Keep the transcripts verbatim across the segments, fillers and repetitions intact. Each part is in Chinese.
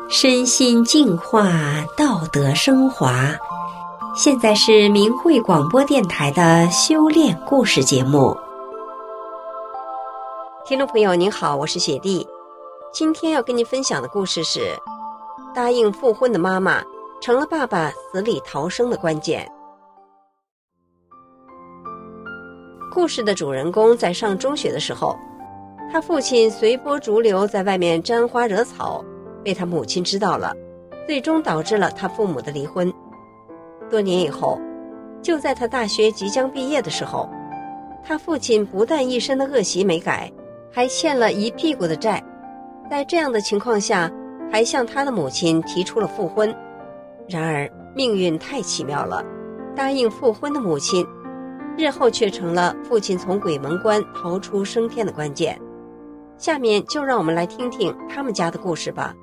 身心净化，道德升华。现在是明慧广播电台的修炼故事节目。听众朋友您好，我是雪莉。今天要跟您分享的故事是答应复婚的妈妈成了爸爸死里逃生的关键。故事的主人公在上中学的时候，他父亲随波逐流，在外面沾花惹草，被他母亲知道了，最终导致了他父母的离婚。多年以后，就在他大学即将毕业的时候，他父亲不但一身的恶习没改，还欠了一屁股的债。在这样的情况下，还向他的母亲提出了复婚。然而命运太奇妙了，答应复婚的母亲日后却成了父亲从鬼门关逃出升天的关键。下面就让我们来听听他们家的故事吧。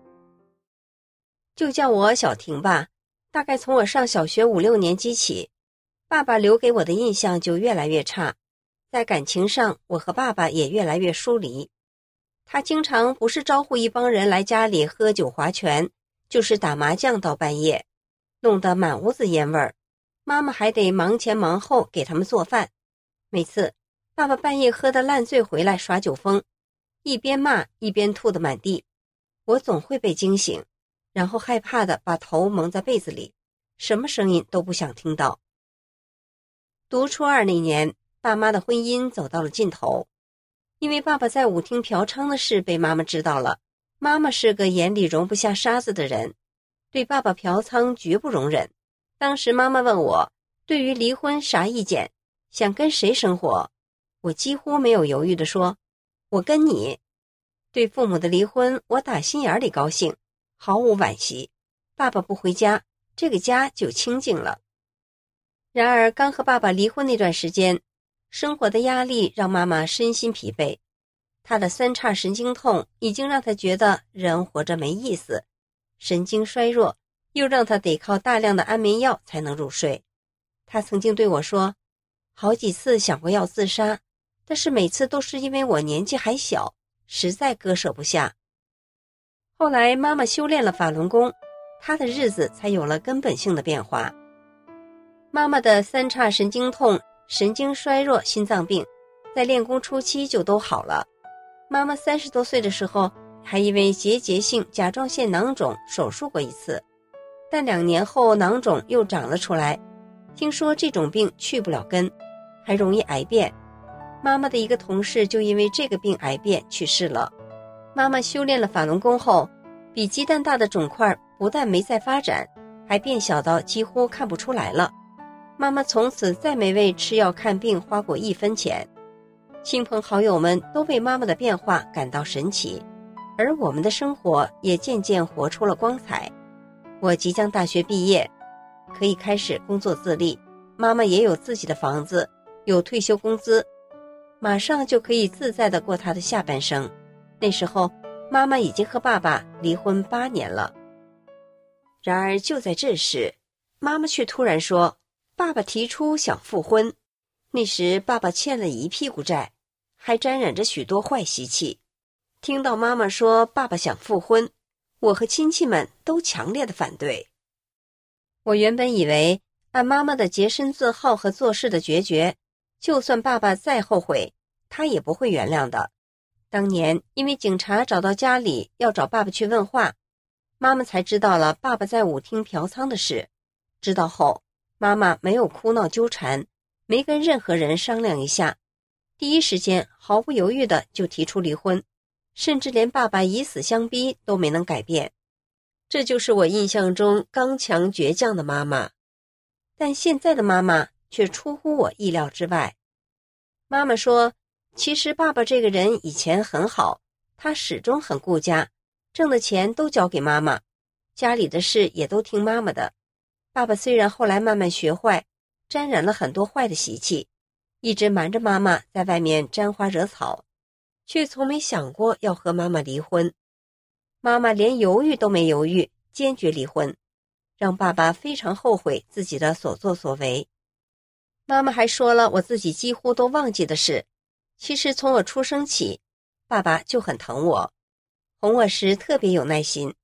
就叫我小婷吧，大概从我上小学五六年级起，爸爸留给我的印象就越来越差，在感情上我和爸爸也越来越疏离。他经常不是招呼一帮人来家里喝酒划拳，就是打麻将到半夜，弄得满屋子烟味儿，妈妈还得忙前忙后给他们做饭。每次爸爸半夜喝得烂醉回来耍酒疯，一边骂一边吐得满地，我总会被惊醒，然后害怕地把头蒙在被子里，什么声音都不想听到。读初二那年，爸妈的婚姻走到了尽头，因为爸爸在舞厅嫖娼的事被妈妈知道了。妈妈是个眼里容不下沙子的人，对爸爸嫖娼绝不容忍。当时妈妈问我对于离婚啥意见，想跟谁生活，我几乎没有犹豫地说，我跟你。对父母的离婚，我打心眼里高兴，毫无惋惜。爸爸不回家，这个家就清静了。然而刚和爸爸离婚那段时间，生活的压力让妈妈身心疲惫，她的三叉神经痛已经让她觉得人活着没意思，神经衰弱又让她得靠大量的安眠药才能入睡。她曾经对我说，好几次想过要自杀，但是每次都是因为我年纪还小，实在割舍不下。后来妈妈修炼了法轮功，她的日子才有了根本性的变化。妈妈的三叉神经痛、神经衰弱、心脏病在练功初期就都好了。妈妈三十多岁的时候还因为结节性甲状腺囊肿手术过一次，但两年后囊肿又长了出来，听说这种病去不了根，还容易癌变。妈妈的一个同事就因为这个病癌变去世了。妈妈修炼了法轮功后，比鸡蛋大的肿块不但没再发展，还变小到几乎看不出来了。妈妈从此再没为吃药看病花过一分钱。亲朋好友们都为妈妈的变化感到神奇，而我们的生活也渐渐活出了光彩。我即将大学毕业，可以开始工作自立，妈妈也有自己的房子，有退休工资，马上就可以自在地过她的下半生。那时候妈妈已经和爸爸离婚八年了。然而就在这时，妈妈却突然说爸爸提出想复婚。那时爸爸欠了一屁股债，还沾染着许多坏习气。听到妈妈说爸爸想复婚，我和亲戚们都强烈的反对。我原本以为按妈妈的洁身自好和做事的决绝，就算爸爸再后悔，他也不会原谅的。当年因为警察找到家里要找爸爸去问话，妈妈才知道了爸爸在舞厅嫖娼的事。知道后，妈妈没有哭闹纠缠，没跟任何人商量一下，第一时间毫不犹豫的就提出离婚，甚至连爸爸以死相逼都没能改变。这就是我印象中刚强倔强的妈妈。但现在的妈妈却出乎我意料之外。妈妈说，其实爸爸这个人以前很好，他始终很顾家，挣的钱都交给妈妈，家里的事也都听妈妈的。爸爸虽然后来慢慢学坏，沾染了很多坏的习气，一直瞒着妈妈在外面沾花惹草，却从没想过要和妈妈离婚。妈妈连犹豫都没犹豫，坚决离婚，让爸爸非常后悔自己的所作所为。妈妈还说了我自己几乎都忘记的事，其实从我出生起，爸爸就很疼我，哄我时特别有耐心，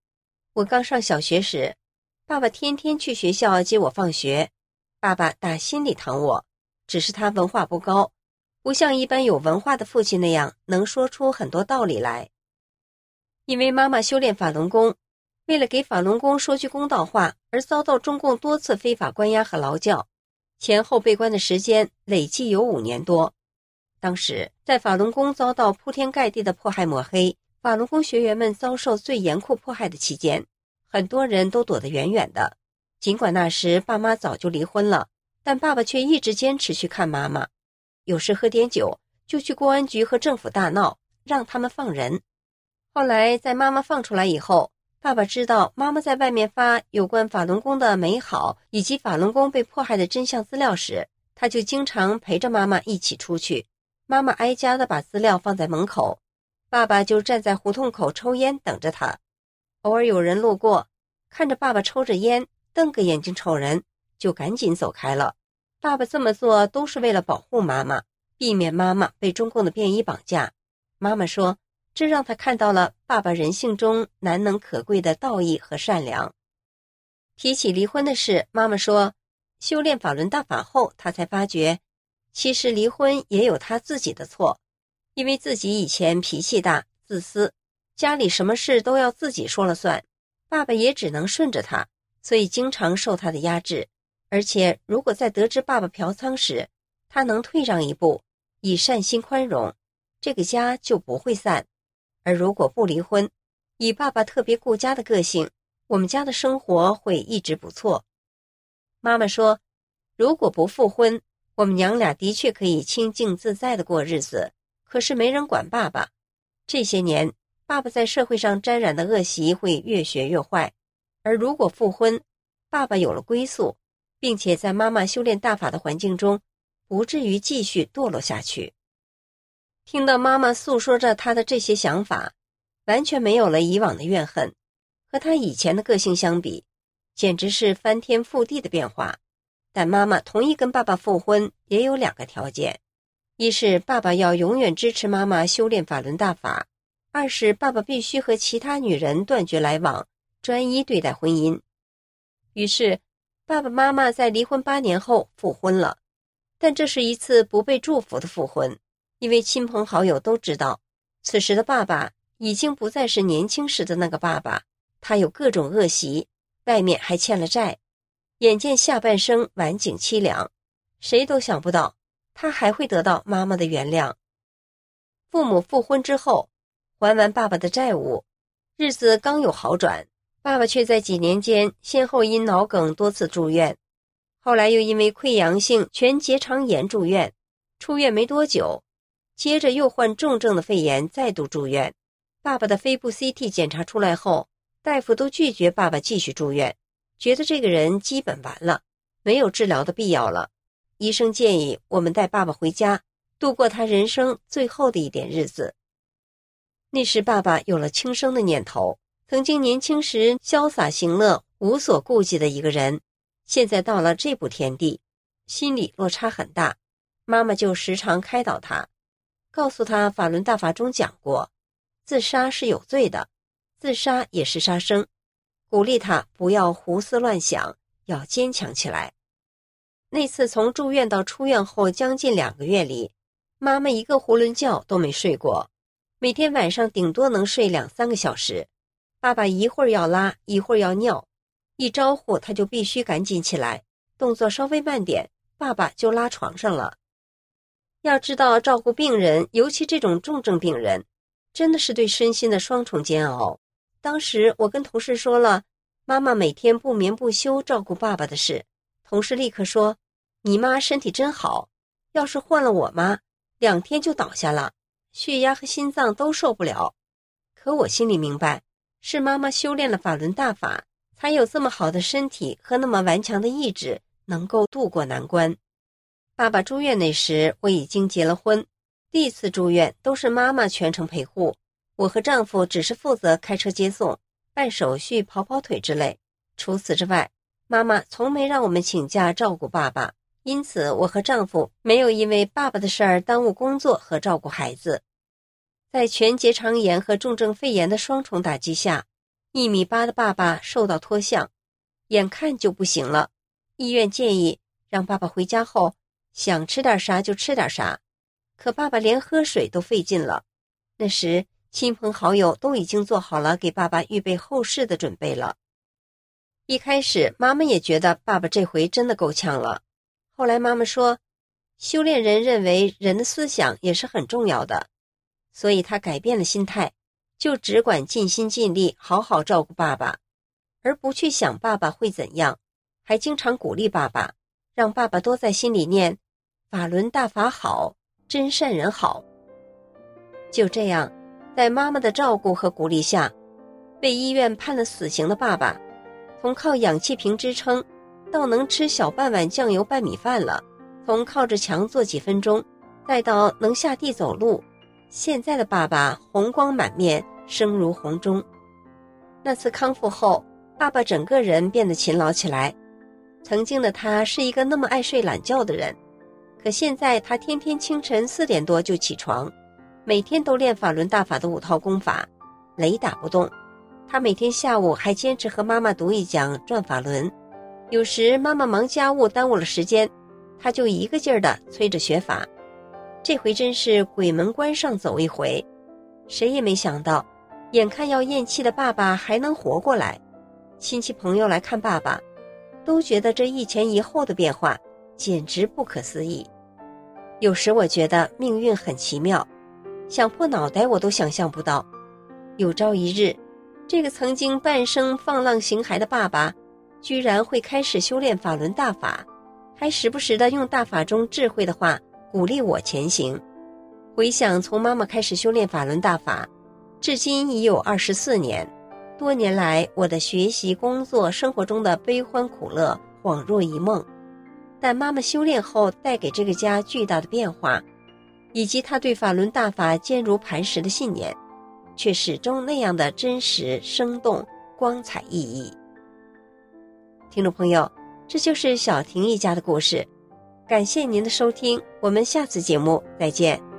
我刚上小学时，爸爸天天去学校接我放学，爸爸打心里疼我，只是他文化不高，不像一般有文化的父亲那样能说出很多道理来。因为妈妈修炼法轮功，为了给法轮功说句公道话而遭到中共多次非法关押和劳教，前后被关的时间累计有五年多。当时在法轮功遭到铺天盖地的迫害抹黑，法轮功学员们遭受最严酷迫害的期间，很多人都躲得远远的。尽管那时爸妈早就离婚了，但爸爸却一直坚持去看妈妈，有时喝点酒就去公安局和政府大闹，让他们放人。后来在妈妈放出来以后，爸爸知道妈妈在外面发有关法轮功的美好以及法轮功被迫害的真相资料时，他就经常陪着妈妈一起出去。妈妈挨家的把资料放在门口，爸爸就站在胡同口抽烟等着他。偶尔有人路过，看着爸爸抽着烟，瞪个眼睛瞅人，就赶紧走开了。爸爸这么做都是为了保护妈妈，避免妈妈被中共的便衣绑架。妈妈说，这让他看到了爸爸人性中难能可贵的道义和善良。提起离婚的事，妈妈说，修炼法轮大法后，她才发觉其实离婚也有他自己的错，因为自己以前脾气大、自私，家里什么事都要自己说了算，爸爸也只能顺着他，所以经常受他的压制。而且如果在得知爸爸嫖娼时，他能退让一步，以善心宽容，这个家就不会散。而如果不离婚，以爸爸特别顾家的个性，我们家的生活会一直不错。妈妈说，如果不复婚，我们娘俩的确可以清静自在地过日子，可是没人管爸爸。这些年，爸爸在社会上沾染的恶习会越学越坏，而如果复婚，爸爸有了归宿，并且在妈妈修炼大法的环境中，不至于继续堕落下去。听到妈妈诉说着她的这些想法，完全没有了以往的怨恨，和她以前的个性相比，简直是翻天覆地的变化。但妈妈同意跟爸爸复婚也有两个条件，一是爸爸要永远支持妈妈修炼法轮大法，二是爸爸必须和其他女人断绝来往，专一对待婚姻。于是爸爸妈妈在离婚八年后复婚了，但这是一次不被祝福的复婚，因为亲朋好友都知道，此时的爸爸已经不再是年轻时的那个爸爸，他有各种恶习，外面还欠了债，眼见下半生晚景凄凉，谁都想不到他还会得到妈妈的原谅。父母复婚之后，还完爸爸的债务，日子刚有好转，爸爸却在几年间先后因脑梗多次住院，后来又因为溃疡性全结肠炎住院，出院没多久，接着又患重症的肺炎再度住院。爸爸的肺部 C T 检查出来后，大夫都拒绝爸爸继续住院，觉得这个人基本完了，没有治疗的必要了。医生建议我们带爸爸回家，度过他人生最后的一点日子。那时爸爸有了轻生的念头，曾经年轻时潇洒行乐，无所顾忌的一个人，现在到了这步田地，心理落差很大。妈妈就时常开导他，告诉他法轮大法中讲过，自杀是有罪的，自杀也是杀生，鼓励他不要胡思乱想，要坚强起来。那次从住院到出院后将近两个月里，妈妈一个囫囵觉都没睡过，每天晚上顶多能睡两三个小时。爸爸一会儿要拉，一会儿要尿，一招呼他就必须赶紧起来，动作稍微慢点，爸爸就拉床上了。要知道照顾病人，尤其这种重症病人，真的是对身心的双重煎熬。当时我跟同事说了妈妈每天不眠不休照顾爸爸的事，同事立刻说，你妈身体真好，要是换了我妈，两天就倒下了，血压和心脏都受不了。可我心里明白，是妈妈修炼了法轮大法，才有这么好的身体和那么顽强的意志，能够度过难关。爸爸住院那时，我已经结了婚，第一次住院都是妈妈全程陪护，我和丈夫只是负责开车接送，办手续、跑跑腿之类。除此之外，妈妈从没让我们请假照顾爸爸，因此我和丈夫没有因为爸爸的事儿耽误工作和照顾孩子。在全结肠炎和重症肺炎的双重打击下， 一米八的爸爸瘦到脱相，眼看就不行了。医院建议让爸爸回家后想吃点啥就吃点啥，可爸爸连喝水都费劲了。那时亲朋好友都已经做好了给爸爸预备后事的准备了。一开始妈妈也觉得爸爸这回真的够呛了，后来妈妈说，修炼人认为人的思想也是很重要的，所以他改变了心态，就只管尽心尽力好好照顾爸爸，而不去想爸爸会怎样，还经常鼓励爸爸，让爸爸多在心里念法轮大法好，真善人好。就这样，在妈妈的照顾和鼓励下，被医院判了死刑的爸爸从靠氧气瓶支撑到能吃小半碗酱油拌米饭了，从靠着墙坐几分钟再到能下地走路，现在的爸爸红光满面，声如洪钟。那次康复后，爸爸整个人变得勤劳起来。曾经的他是一个那么爱睡懒觉的人，可现在他天天清晨四点多就起床，每天都练法轮大法的五套功法，雷打不动。他每天下午还坚持和妈妈读一讲转法轮，有时妈妈忙家务耽误了时间，他就一个劲儿地催着学法。这回真是鬼门关上走一回，谁也没想到，眼看要咽气的爸爸还能活过来。亲戚朋友来看爸爸，都觉得这一前一后的变化简直不可思议。有时我觉得命运很奇妙，想破脑袋我都想象不到，有朝一日，这个曾经半生放浪形骸的爸爸居然会开始修炼法轮大法，还时不时地用大法中智慧的话鼓励我前行。回想从妈妈开始修炼法轮大法，至今已有二十四年，多年来我的学习、工作、生活中的悲欢苦乐恍若一梦，但妈妈修炼后带给这个家巨大的变化，以及她对法轮大法坚如磐石的信念，却始终那样的真实、生动、光彩熠熠。听众朋友，这就是小婷一家的故事，感谢您的收听，我们下次节目再见。